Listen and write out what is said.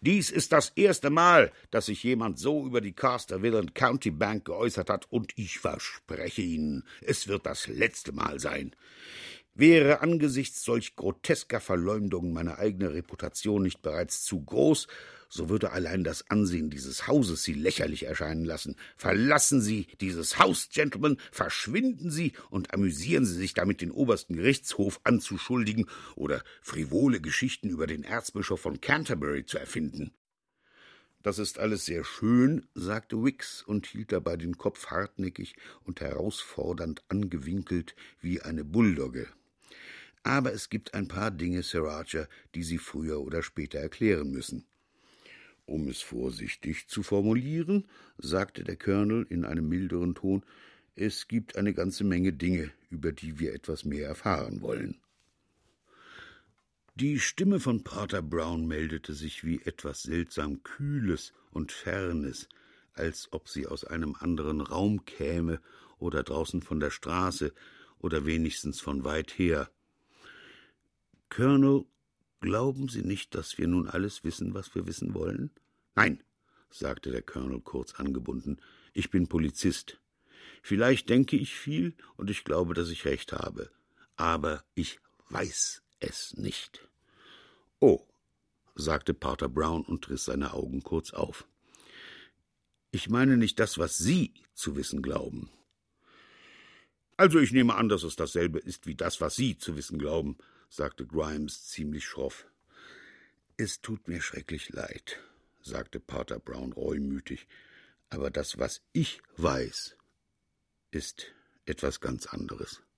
Dies ist das erste Mal, dass sich jemand so über die Casterville County Bank geäußert hat, und ich verspreche Ihnen, es wird das letzte Mal sein. Wäre angesichts solch grotesker Verleumdungen meine eigene Reputation nicht bereits zu groß, so würde allein das Ansehen dieses Hauses Sie lächerlich erscheinen lassen. Verlassen Sie dieses Haus, Gentlemen, verschwinden Sie und amüsieren Sie sich damit, den obersten Gerichtshof anzuschuldigen oder frivole Geschichten über den Erzbischof von Canterbury zu erfinden. »Das ist alles sehr schön«, sagte Wicks und hielt dabei den Kopf hartnäckig und herausfordernd angewinkelt wie eine Bulldogge. »Aber es gibt ein paar Dinge, Sir Archer, die Sie früher oder später erklären müssen.« »Um es vorsichtig zu formulieren«, sagte der Colonel in einem milderen Ton, »es gibt eine ganze Menge Dinge, über die wir etwas mehr erfahren wollen.« Die Stimme von Pater Brown meldete sich wie etwas seltsam Kühles und Fernes, als ob sie aus einem anderen Raum käme oder draußen von der Straße oder wenigstens von weit her. »Colonel, glauben Sie nicht, dass wir nun alles wissen, was wir wissen wollen?« »Nein«, sagte der Colonel kurz angebunden, »ich bin Polizist. Vielleicht denke ich viel, und ich glaube, dass ich recht habe. Aber ich weiß es nicht.« »Oh«, sagte Pater Brown und riss seine Augen kurz auf. »Ich meine nicht das, was Sie zu wissen glauben.« »Also ich nehme an, dass es dasselbe ist wie das, was Sie zu wissen glauben«, sagte Grimes ziemlich schroff. »Es tut mir schrecklich leid«, sagte Pater Brown reumütig, »aber das, was ich weiß, ist etwas ganz anderes.«